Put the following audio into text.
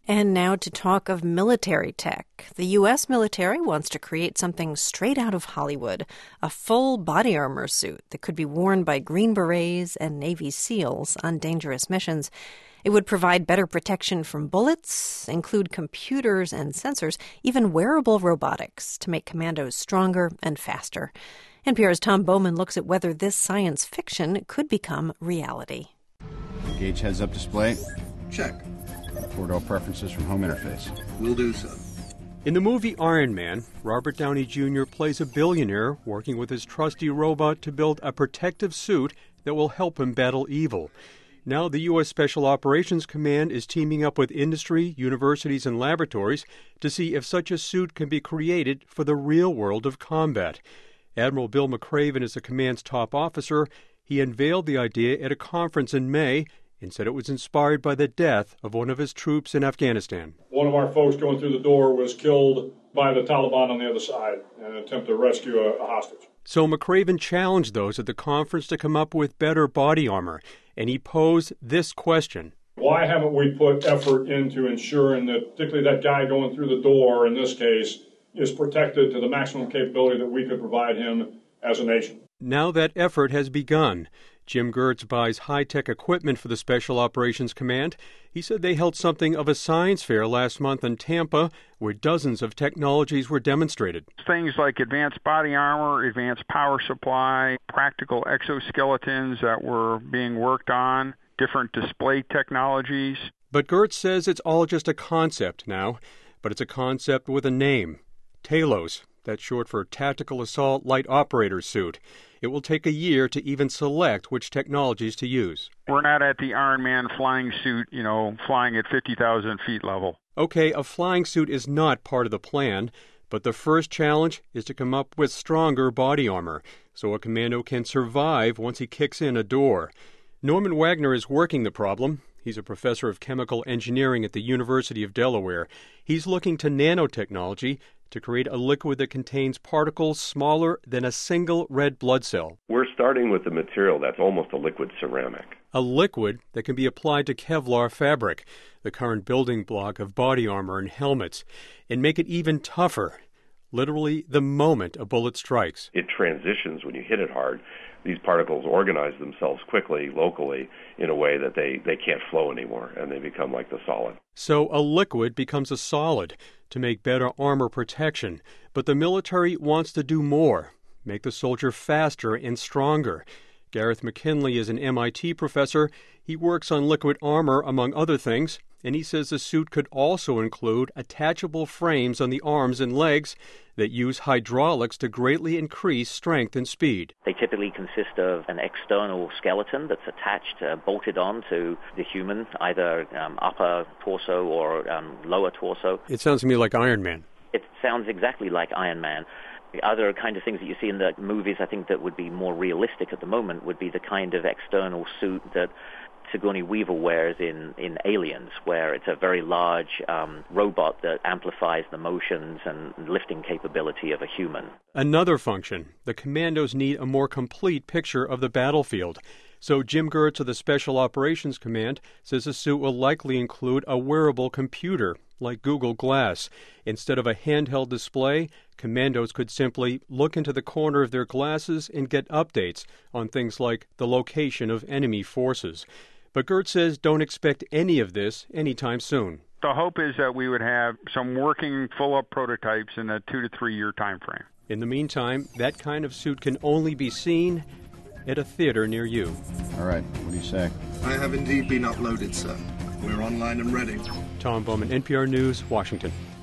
And now to talk of military tech. The U.S. military wants to create something straight out of Hollywood, a full body armor suit that could be worn by Green Berets and Navy SEALs on dangerous missions. It would provide better protection from bullets, include computers and sensors, even wearable robotics to make commandos stronger and faster. NPR's Tom Bowman looks at whether this science fiction could become reality. Gauge heads-up display. Check. Four-door preferences from home interface. Will do so. In the movie Iron Man, Robert Downey Jr. plays a billionaire working with his trusty robot to build a protective suit that will help him battle evil. Now the U.S. Special Operations Command is teaming up with industry, universities, and laboratories to see if such a suit can be created for the real world of combat. Admiral Bill McRaven is the command's top officer. He unveiled the idea at a conference in May and said it was inspired by the death of one of his troops in Afghanistan. One of our folks going through the door was killed by the Taliban on the other side in an attempt to rescue a hostage. So McRaven challenged those at the conference to come up with better body armor, and he posed this question. Why haven't we put effort into ensuring that, particularly that guy going through the door in this case, is protected to the maximum capability that we could provide him as a nation? Now that effort has begun. Jim Gertz buys high-tech equipment for the Special Operations Command. He said they held something of a science fair last month in Tampa where dozens of technologies were demonstrated. Things like advanced body armor, advanced power supply, practical exoskeletons that were being worked on, different display technologies. But Gertz says it's all just a concept now, but it's a concept with a name, TALOS. That's short for Tactical Assault Light Operator Suit. It will take a year to even select which technologies to use. We're not at the Iron Man flying suit, flying at 50,000 feet level. Okay, a flying suit is not part of the plan, but the first challenge is to come up with stronger body armor so a commando can survive once he kicks in a door. Norman Wagner is working the problem. He's a professor of chemical engineering at the University of Delaware. He's looking to nanotechnology to create a liquid that contains particles smaller than a single red blood cell. We're starting with a material that's almost a liquid ceramic. A liquid that can be applied to Kevlar fabric, the current building block of body armor and helmets, and make it even tougher, literally the moment a bullet strikes. It transitions when you hit it hard. These particles organize themselves quickly, locally, in a way that they can't flow anymore, and they become like the solid. So a liquid becomes a solid to make better armor protection. But the military wants to do more, make the soldier faster and stronger. Gareth McKinley is an MIT professor. He works on liquid armor, among other things, and he says the suit could also include attachable frames on the arms and legs that use hydraulics to greatly increase strength and speed. They typically consist of an external skeleton that's attached, bolted on to the human, either upper torso or lower torso. It sounds to me like Iron Man. It sounds exactly like Iron Man. The other kind of things that you see in the movies, I think that would be more realistic at the moment, would be the kind of external suit that Sigourney Weaver wears in Aliens, where it's a very large robot that amplifies the motions and lifting capability of a human. Another function, the commandos need a more complete picture of the battlefield. So Jim Gertz of the Special Operations Command says the suit will likely include a wearable computer, like Google Glass. Instead of a handheld display, commandos could simply look into the corner of their glasses and get updates on things like the location of enemy forces. But Gertz says don't expect any of this anytime soon. The hope is that we would have some working full-up prototypes in a 2 to 3 year time frame. In the meantime, that kind of suit can only be seen at a theater near you. All right, what do you say? I have indeed been uploaded, sir. We're online and ready. Tom Bowman, NPR News, Washington.